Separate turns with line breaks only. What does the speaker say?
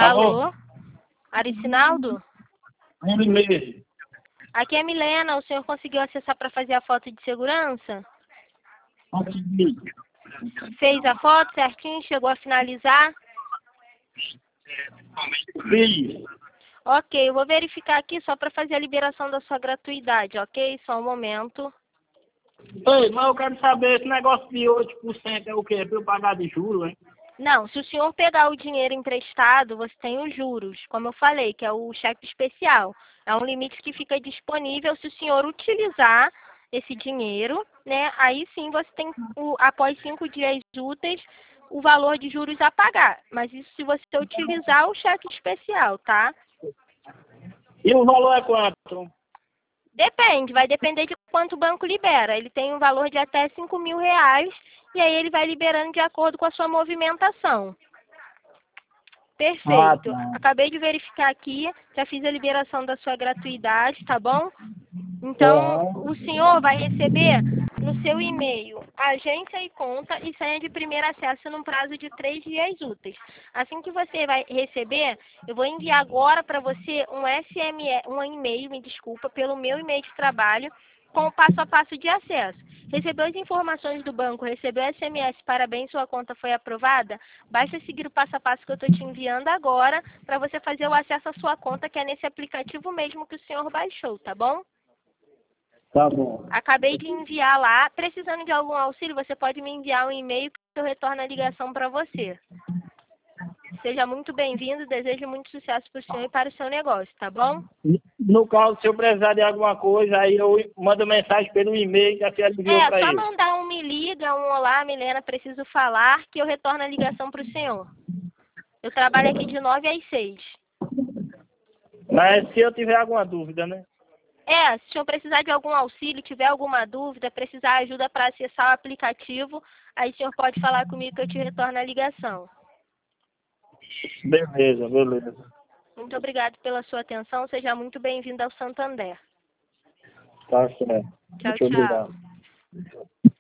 Alô? Aricinaldo?
Ele mesmo.
Aqui é Milena, o senhor conseguiu acessar para fazer a foto de segurança?
Consegui.
Fez a foto certinho, chegou a finalizar?
Fiz.
Ok, eu vou verificar aqui só para fazer a liberação da sua gratuidade, ok? Só um momento.
Ei, mas eu quero saber, esse negócio de 8% é o quê? É pra eu pagar de juros, hein?
Não, se o senhor pegar o dinheiro emprestado, você tem os juros, como eu falei, que é o cheque especial. É um limite que fica disponível se o senhor utilizar esse dinheiro, né? Aí sim você tem, após 5 dias úteis, o valor de juros a pagar. Mas isso se você utilizar o cheque especial, tá?
E o valor é quanto?
Depende, vai depender de quanto o banco libera. Ele tem um valor de até R$ 5.000 e aí ele vai liberando de acordo com a sua movimentação.
Ah,
Perfeito.
tá.
Acabei de verificar aqui, já fiz a liberação da sua gratuidade, tá bom? Então,
Aham.
o senhor vai receber no seu e-mail agência e conta e senha de primeiro acesso num prazo de 3 dias úteis. Assim que você vai receber, eu vou enviar agora para você um SMS, um e-mail, me desculpa, pelo meu e-mail de trabalho, com o passo a passo de acesso. Recebeu as informações do banco, recebeu SMS, parabéns, sua conta foi aprovada? Basta seguir o passo a passo que eu estou te enviando agora para você fazer o acesso à sua conta, que é nesse aplicativo mesmo que o senhor baixou, tá bom?
Tá bom.
Acabei de enviar lá. Precisando de algum auxílio, você pode me enviar um e-mail que eu retorno a ligação para você. Seja muito bem-vindo, desejo muito sucesso para o senhor e para o seu negócio, tá bom?
No caso, se eu precisar de alguma coisa, aí eu mando mensagem pelo e-mail que a senhora enviou
É,
para
só
ele.
mandar um me liga, um olá, Milena, preciso falar, que eu retorno a ligação para o senhor. Eu trabalho aqui de 9 às 6.
Mas se eu tiver alguma dúvida, né?
É, se o senhor precisar de algum auxílio, tiver alguma dúvida, precisar de ajuda para acessar o aplicativo, aí o senhor pode falar comigo que eu te retorno a ligação.
Beleza, beleza.
Muito obrigado pela sua atenção. Seja muito bem-vindo ao Santander.
Tá certo.
Tchau,
Muito obrigado.
tchau.